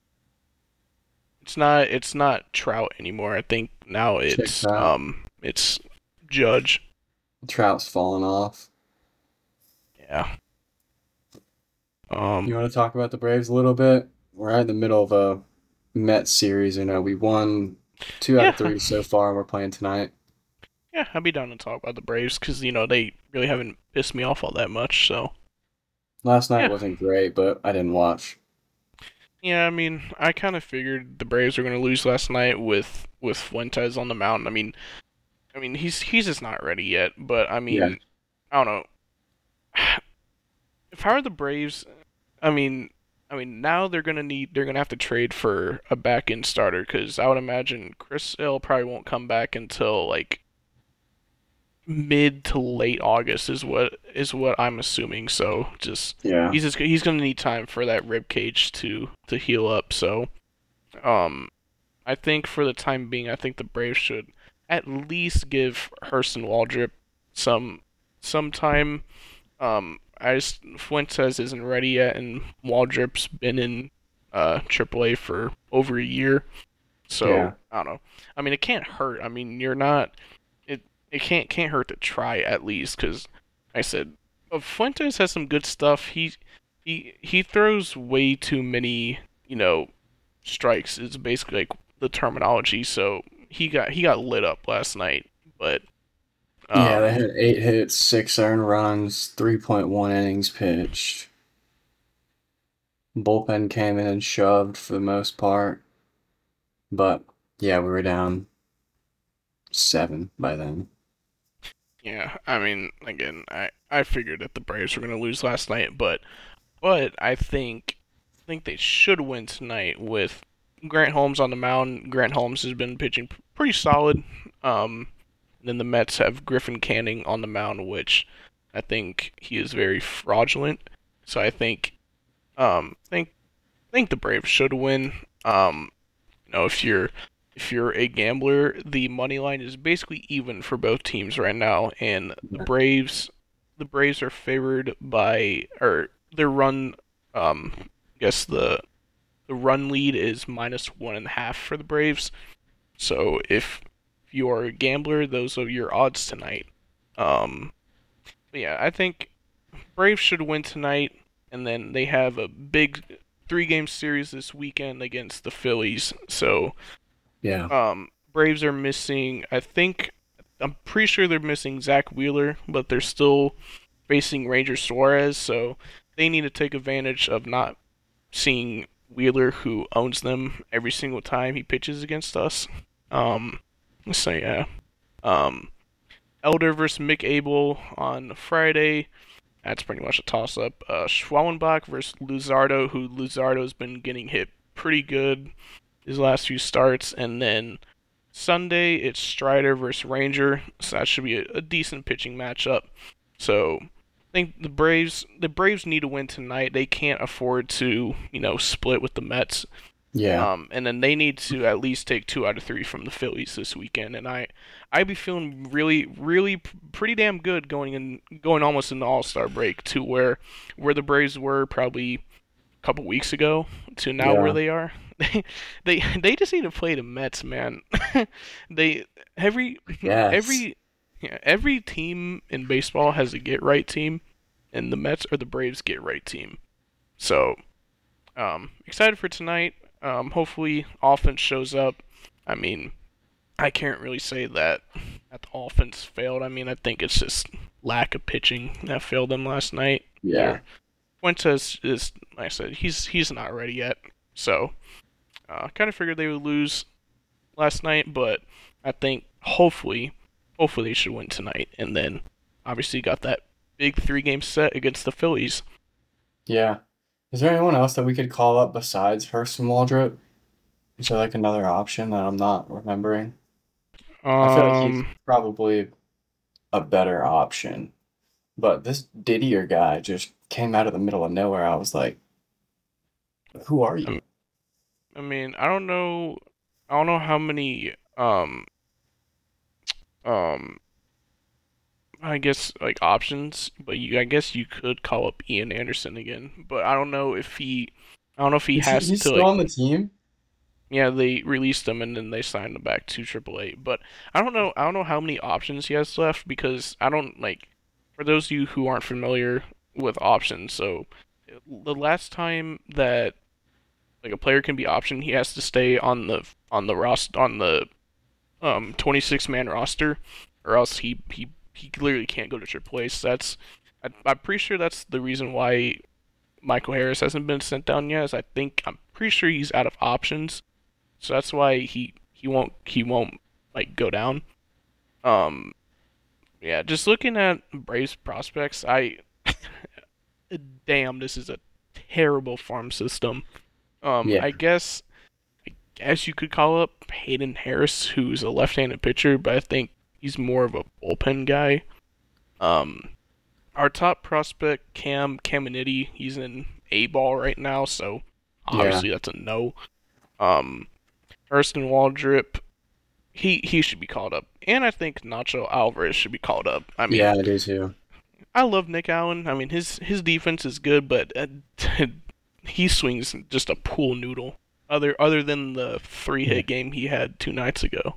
it's not Trout anymore. I think now Checks out. it's Judge. Trout's falling off. Yeah. You Um. want to talk about the Braves a little bit? We're right in the middle of a Mets series. We won two out of Yeah. three so far, and we're playing tonight. Yeah. I'd be down to talk about the Braves because they really haven't pissed me off all that much. So. Last night Yeah, wasn't great, but I didn't watch. yeah. I mean, I kind of figured the Braves were going to lose last night with Fuentes on the mound. I mean, he's just not ready yet. But I Yeah. mean, I don't know. If I were the Braves, I mean, now they're gonna have to trade for a back end starter because I would imagine Chris Sale probably won't come back until like mid to late August is what I'm assuming. So Yeah. he's gonna need time for that rib cage to heal up. So um I think for the time being, I think the Braves should at least give Hurston Waldrop some some time. I just Fuentes isn't ready yet, and Waldrop's been in AAA for over a year, so Yeah. I don't know. I mean, it can't hurt. I mean, you're not it. It can't hurt to try at least, because I said Fuentes has some good stuff. He throws way too many strikes. Is basically like the terminology. So he got lit up last night, but Yeah, they um had 8 hits, 6 earned runs, 3.1 innings pitched. Bullpen came in and shoved for the most part. But yeah, we were down 7 by then. yeah, I mean, again, I figured that the Braves were gonna lose last night, but I think they should win tonight with Grant Holmes on the mound. Grant Holmes has been pitching pretty solid. Um, then the Mets have Griffin Canning on the mound, which I think he is very fraudulent. So I think the Braves should win. If you're a gambler, the money line is basically even for both teams right now, and Yeah. the Braves are favored by or their run. I guess the run lead is -1.5 for the Braves. So if you are a gambler, those are your odds tonight. Um, but yeah, I think Braves should win tonight, and then they have a 3-game series this weekend against the Phillies. So Yeah. Braves are missing. I'm pretty sure they're missing Zach Wheeler, but they're still facing Ranger Suarez. So they need to take advantage of not seeing Wheeler, who owns them every single time he pitches against us. Um, so yeah. Um, Elder versus Mick Abel on Friday. That's pretty much a toss up. Schwallenbach versus Luzardo, who Luzardo's been getting hit pretty good his last few starts. And then Sunday, it's Strider versus Ranger. So that should be a decent pitching matchup. So I think the Braves need to win tonight. They can't afford to, split with the Mets. Yeah. And then they need to at least take 2 out of 3 from the Phillies this weekend. And I'd be feeling really, really pretty damn good going almost in the All Star break to where the Braves were probably a couple weeks ago to now where Yeah. they are. They just need to play the Mets, man. they Yes. every yeah, every team in baseball has a get right team, and the Mets are the Braves get right team. So excited for tonight. Hopefully, offense shows up. I mean, I can't really say that the offense failed. I mean, I think it's just lack of pitching that failed them last night. Yeah. Their Fuentes is, like I said, he's not ready yet. So, kind of figured they would lose last night, but I think hopefully they should win tonight. And then, obviously, got that big 3-game set against the Phillies. Yeah. Is there anyone else that we could call up besides Hurst and Waldrop? Is there like another option that I'm not remembering? I feel like he's Um, probably a better option. But this Didier guy just came out of the middle of nowhere. I was like, who are you? I I mean, I don't know how many um I guess like options, but I guess you could call up Ian Anderson again, but I don't know if he has He's to still like on the team? yeah, they released him and then they signed him back to AAA. But I don't know how many options he has left because I don't like for those of you who aren't familiar with options, so the last time that like a player can be optioned, he has to stay on the roster on the 26-man roster, or else he clearly can't go to AAA. So I'm pretty sure that's the reason why Michael Harris hasn't been sent down yet. Is I'm pretty sure he's out of options, so that's why he won't like go down. Um, yeah, just looking at Braves prospects, I damn, this is a terrible farm system. Yeah. I guess you could call up Hayden Harris, who's a left-handed pitcher, but I think he's more of a bullpen guy. Um, our top prospect Cam Caminiti, he's in A ball right now, so Yeah. obviously that's a no. Um, Hurston Waldrip, he should be called up, and I think Nacho Alvarez should be called up. I mean, Yeah, I do too. I love Nick Allen. I mean, his defense is good, but he swings just a pool noodle. Other than the three Yeah. hit game he had 2 nights ago.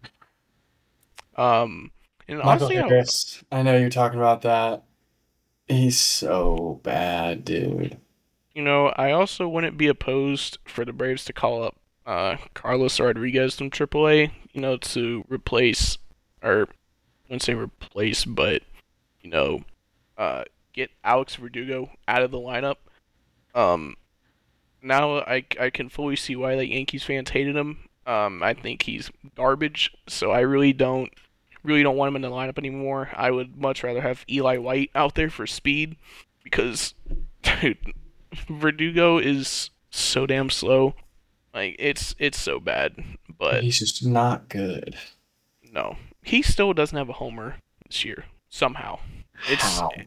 Um, and Michael honestly, Harris, I know you're talking about that. He's so bad, dude. I also wouldn't be opposed for the Braves to call up Carlos Rodriguez from AAA. To replace or I wouldn't say replace, but you know, uh, get Alex Verdugo out of the lineup. Um, Now I can fully see why the Yankees fans hated him. I think he's garbage, so I really don't want him in the lineup anymore. I would much rather have Eli White out there for speed because dude, Verdugo is so damn slow. Like it's so bad. But He's just not good. no, he still doesn't have a homer this year somehow. It's How?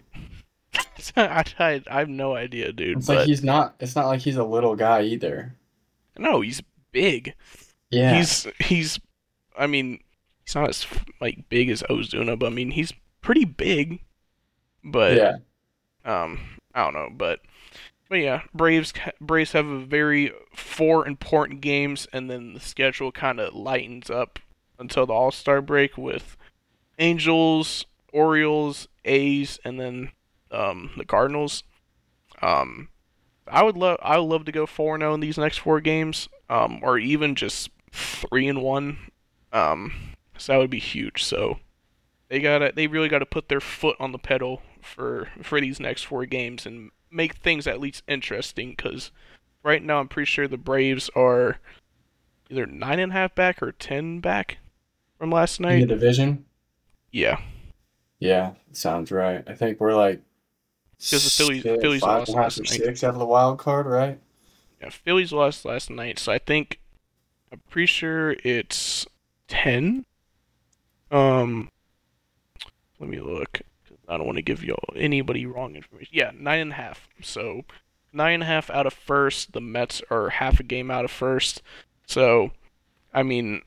I have no idea, dude. It's like But it's not like he's a little guy either. no, he's big. Yeah. He's I mean, he's not as like big as Ozuna, but I mean he's pretty big. But Yeah. I don't know, but yeah, Braves have a very 4 important games, and then the schedule kind of lightens up until the All Star break with Angels, Orioles, A's, and then the Cardinals. Um, I would love to go 4-0 in these next four games, or even just 3-1. So that would be huge. So they really gotta put their foot on the pedal for these next four games and make things at least interesting. Because right now I'm pretty sure the Braves are either 9.5 back or 10 back from last In the night. division? Yeah, Yeah, sounds right. I think we're like because the Phillies five lost and a half last or night. six out of the wild card, right? Yeah, Phillies lost last night, so I'm pretty sure it's 10. Um, Let me look. I don't want to give y'all anybody wrong information. Yeah, 9.5. So 9.5 out of first. The Mets are half a game out of first. So I mean,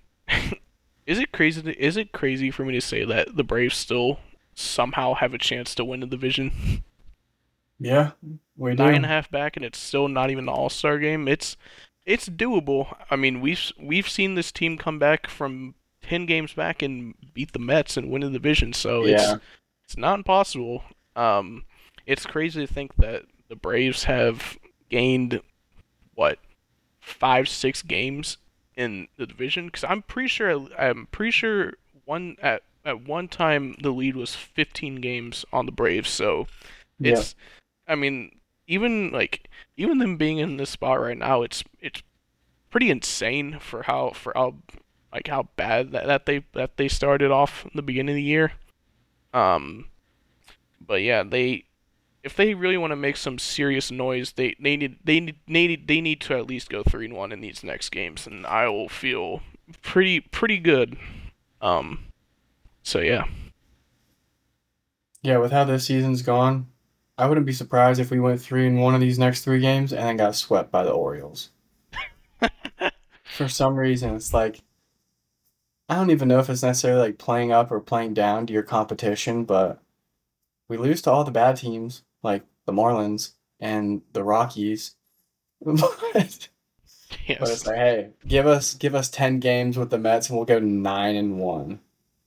is it crazy for me to say that the Braves still somehow have a chance to win the division? Yeah, we Nine and a do. half back, and it's still not even the All Star game. It's doable. I mean, we've seen this team come back from 10 games back and beat the Mets and win the division. So Yeah. it's not impossible. Um, it's crazy to think that the Braves have gained what 5 6 games in the division because I'm pretty sure at one time the lead was 15 games on the Braves. So Yeah. it's I mean even them being in this spot right now, it's pretty insane for how bad that they started off in the beginning of the year. Um, but yeah, they if they really want to make some serious noise, they need to at least go 3-1 in these next games, and I will feel pretty good. Um, so yeah, Yeah, with how this season's gone, I wouldn't be surprised if we went three in one of these next three games and then got swept by the Orioles. For some reason, it's like I don't even know if it's necessarily like playing up or playing down to your competition, but we lose to all the bad teams, like the Marlins and the Rockies. But, but it's yes. like, hey, give us 10 games with the Mets and we'll go 9-1.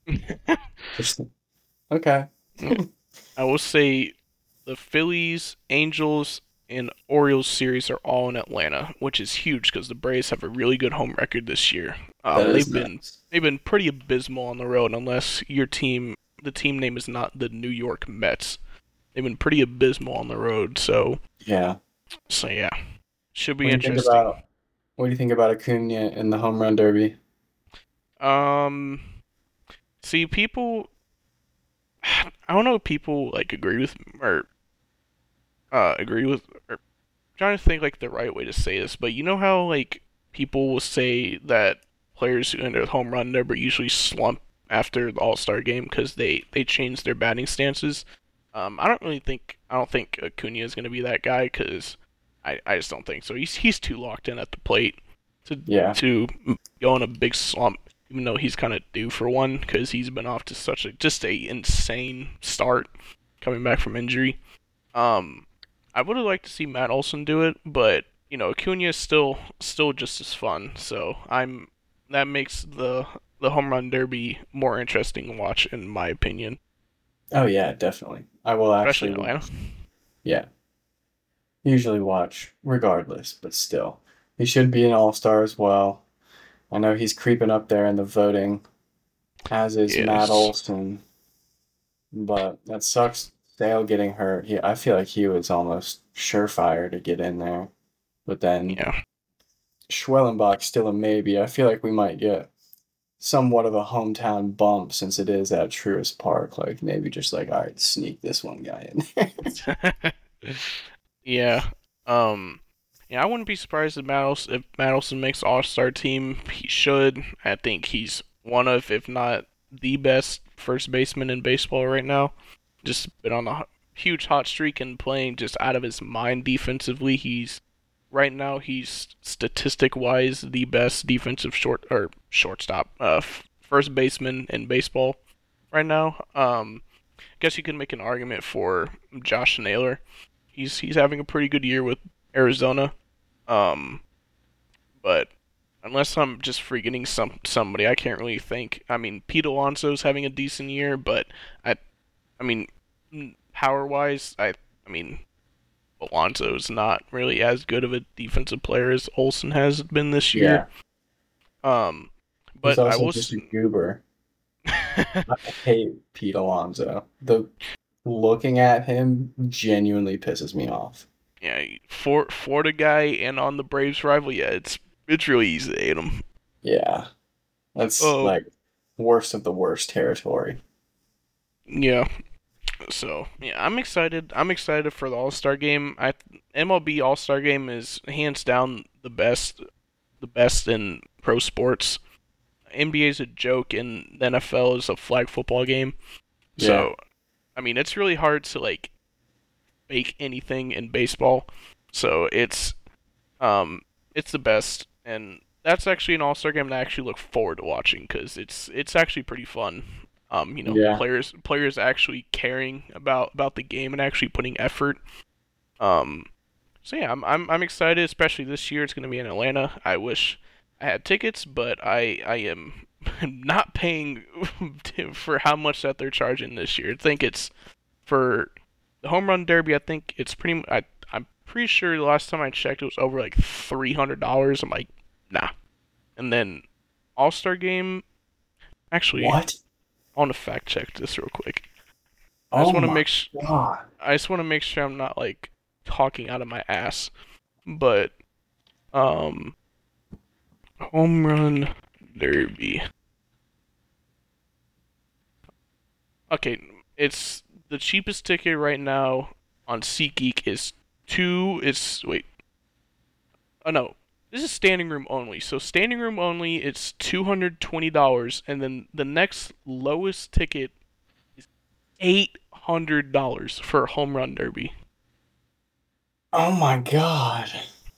Just okay. I will say the Phillies, Angels, and Orioles series are all in Atlanta, which is huge because the Braves have a really good home record this year. That is They've been nice. they've been pretty abysmal on the road unless the team name is not the New York Mets. They've been pretty abysmal on the road, Yeah. so yeah, should What be do you think interesting. about what do you think about Acuna in the home run derby? Um, See, people, I don't know if people like agree with or trying to think like the right way to say this, but you know how like people will say that players who enter the home run derby usually slump after the All Star game because they change their batting stances. I don't think Acuna is going to be that guy because I just don't think so. He's too locked in at the plate to Yeah. to go in a big slump, even though he's kind of due for one because he's been off to such a just a insane start coming back from injury. Um, I would have liked to see Matt Olson do it, but Acuna is still just as fun. So that makes the home run derby more interesting to watch, in my opinion, Oh yeah, definitely. I will especially actually in Atlanta. yeah, usually watch regardless, but still. He should be an all-star as well. I know he's creeping up there in the voting, as is Matt Yes, Olson, but that sucks. Sale getting hurt. I feel like he was almost surefire to get in there. But then yeah, Schwellenbach's still a maybe. I feel like we might get somewhat of a hometown bump since it is at Truist Park. Like maybe just like, all right, sneak this one guy in there. yeah. Um, yeah, I wouldn't be surprised if Matt Olson makes All Star team. He should. I think he's one of, if not the best first baseman in baseball right now. Just been on a huge hot streak and playing just out of his mind defensively. He's statistic wise the best defensive shortstop, first baseman in baseball right now. I guess you can make an argument for Josh Naylor. He's having a pretty good year with Arizona. Um, but unless I'm just forgetting somebody, I can't really think. I mean, Pete Alonso's having a decent year, but I I mean, power wise, I mean, Alonso's not really as good of a defensive player as Olsen has been this year. Yeah. Um, He's but I also will. just a goober. I hate Pete Alonso. The looking at him genuinely pisses me off. Yeah, Florida guy and on the Braves rival. Yeah, it's really easy to hate him. Yeah. That's Um, like worst of the worst territory. yeah. So yeah, I'm excited. I'm excited for the All Star game. MLB All Star game is hands down the best in pro sports. NBA is a joke, and the NFL is a flag football game. Yeah. So I mean, it's really hard to like fake anything in baseball. So it's the best, and that's actually an All Star game that I actually look forward to watching because it's actually pretty fun. Yeah. Players actually caring about the game and actually putting effort. Um, so yeah, I'm excited, especially this year. It's going to be in Atlanta. I wish I had tickets, but I am not paying for how much that they're charging this year. I think it's for the home run derby. I think it's I'm pretty sure the last time I checked it was over like $300. I'm like, nah. And then All Star game. Actually, What? I want to fact check this real quick. I just Oh want to my make God. I just want to make sure I'm not like talking out of my ass. But um, home run derby. Okay, it's the cheapest ticket right now on SeatGeek is two. It's wait. Oh no, this is standing room only. So standing room only, it's $220, and then the next lowest ticket is $800 for a home run derby. Oh my God.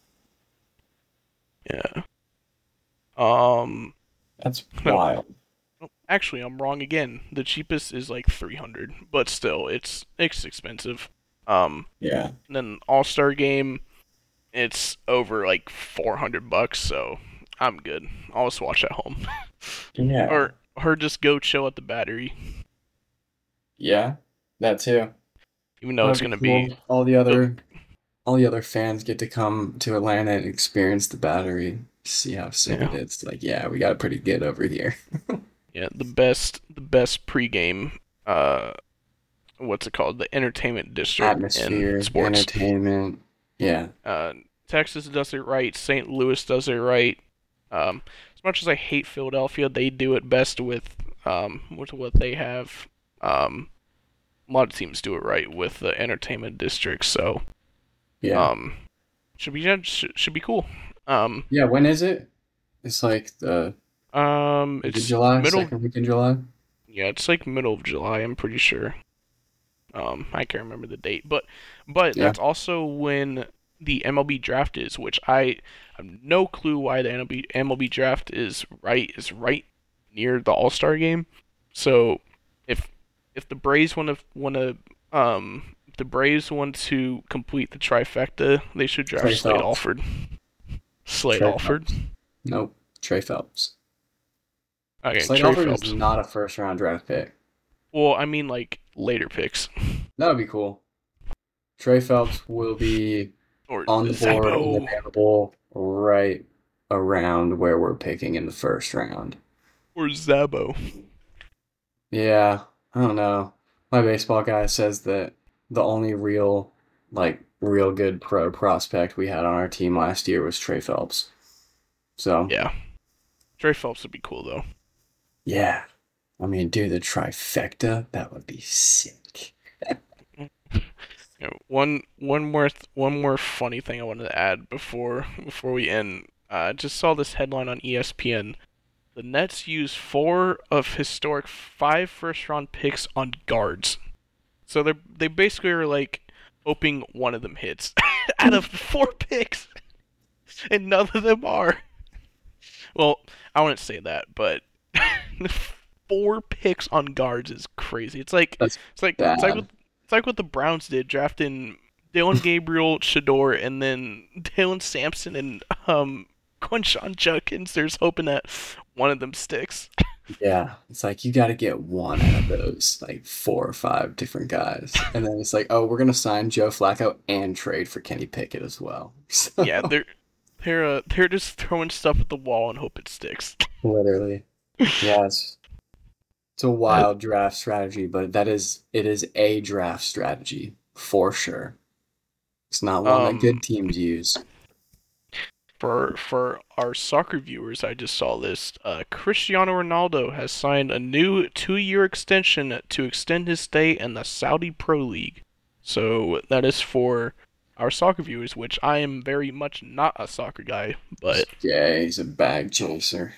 Yeah. Um. That's No, wild. actually, I'm wrong again. The cheapest is like 300, but still, it's expensive. Yeah. And then All Star Game, it's over like $400, so I'm good. I'll just watch at home, Yeah. or just go chill at the Battery, Yeah. That too. even though it's That'd be gonna be cool. All the other fans get to come to Atlanta and experience the Battery, see how sick it yeah is. Like, yeah, we got it pretty good over here. yeah the best pregame what's it called, the entertainment district in Atmosphere, sports. entertainment. Yeah. Uh, Texas does it right. St. Louis does it right. As much as I hate Philadelphia, they do it best with what they have. A lot of teams do it right with the entertainment district, so Yeah. um, should be cool. Um, Yeah, when is it? It's like the week of it's July, middle. second week in July. Yeah, it's like middle of July. I'm pretty sure. I can't remember the date, but Yeah. that's also when the MLB draft is, which I have no clue why the MLB draft is right near the All Star game. So if if the Braves if the Braves want to complete the trifecta, they should draft Trey Slade Phelps. Alford. Slade Trey Alford. Phelps. Nope. Trey Phelps. Okay, Slade Trey Alford is Phelps. not a first round draft pick. Well, I mean like later picks That would be cool. Trey Phelps will be or on the board and Zabo available right around where we're picking in the first round. or Zabo. Yeah, I don't know. My baseball guy says that the only real good pro prospect we had on our team last year was Trey Phelps. So, Yeah, Trey Phelps would be cool though. yeah. I mean, dude, the trifecta, that would be sick. You know, one more funny thing I wanted to add before we end. I just saw this headline on ESPN. The Nets use four of historic five first round picks on guards. So they basically are like hoping one of them hits out of four picks, and none of them are. Well, I wouldn't say that, but four picks on guards is crazy. That's It's bad. like what the Browns did, drafting Dylan Gabriel, Shador, and then Dylan Sampson and Quinshon Judkins. There's hoping that one of them sticks. Yeah, it's like you got to get one out of those like four or five different guys, and then it's like, oh, we're gonna sign Joe Flacco and trade for Kenny Pickett as well. Yeah, So they're just throwing stuff at the wall and hope it sticks. literally, yes, it's a wild draft strategy, but it is a draft strategy for sure. It's not one that Um, good teams use. for our soccer viewers, I just saw this. Cristiano Ronaldo has signed a new 2-year extension to extend his stay in the Saudi Pro League. So that is for our soccer viewers, which I am very much not a soccer guy, but Yeah, he's a bag chaser.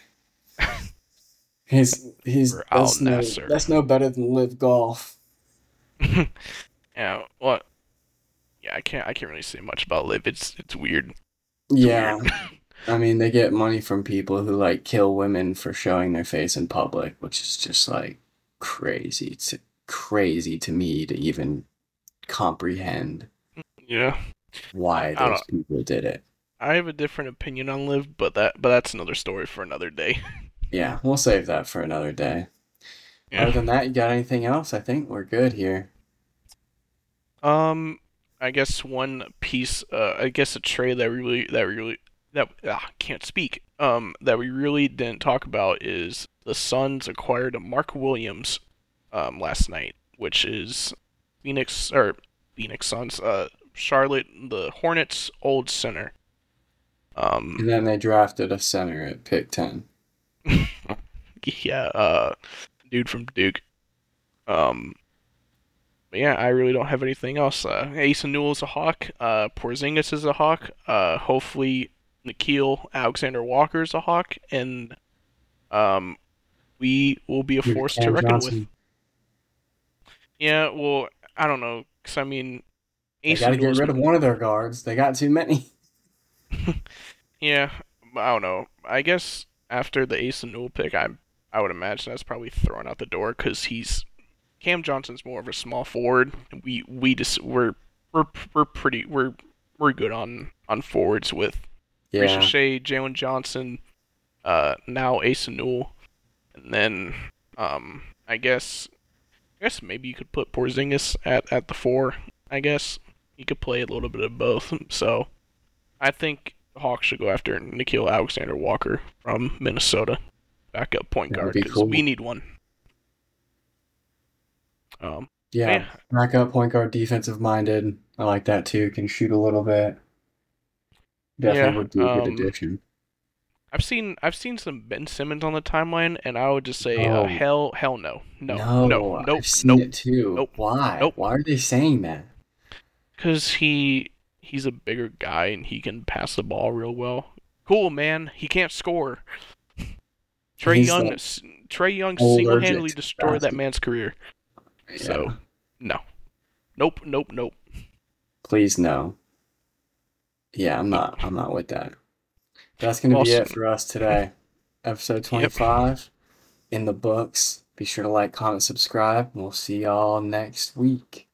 He's for Al Nasser. that's no better than live golf. Yeah, what? Yeah, I can't really say much about Liv. It's weird. It's weird. Yeah, I mean they get money from people who like kill women for showing their face in public, which is just like crazy. It's crazy to me to even comprehend Yeah, why I don't those know. people did it. I have a different opinion on Liv, but that's another story for another day. Yeah, we'll save that for another day. Other Yeah. than that, you got anything else? I think we're good here. Um, I guess one piece, I guess a trade that can't speak. That we really didn't talk about is the Suns acquired a Mark Williams, last night, which is Phoenix Suns, Charlotte the Hornets old center. And Um, then they drafted a center at pick 10. yeah, dude from Duke. Um, But yeah, I really don't have anything else. Asa Newell is a Hawk. Porzingis is a Hawk. Hopefully, Nikhil Alexander Walker is a Hawk, and um, we will be a Maybe force to Cam reckon with. Johnson. Yeah, well, I don't know, cause I mean, They got Asa to get Newell's rid of been. one of their guards. They got too many. Yeah, I don't know. I guess after the Asa Newell pick, I would imagine that's probably thrown out the door because he's Cam Johnson's more of a small forward. We just we're pretty we're good on forwards with Reese Yeah. Shea, Jalen Johnson, now Asa Newell, and then I guess maybe you could put Porzingis at the four. I guess he could play a little bit of both. So I think the Hawks should go after Nikhil Alexander Walker from Minnesota, backup point That would guard, be because we cool. need one. Um, Yeah. yeah, Backup point guard, defensive minded. I like that too. Can shoot a little bit. Definitely yeah. would be a good addition. I've seen some Ben Simmons on the timeline, and I would just say, Oh, hell no, no, no, no. nope, I've seen nope, it too. nope, Why? nope. Why are they saying that? Because he's a bigger guy and he can pass the ball real well. Cool, man. He can't score. Trey He's Young, like Trey Young allergic single-handedly to destroyed that basket. man's career. So Yeah. no, nope, nope, nope. Please no. Yeah, I'm not with that. That's gonna be Also, it for us today. Episode yep. 25 in the books. Be sure to like, comment, subscribe, and we'll see y'all next week.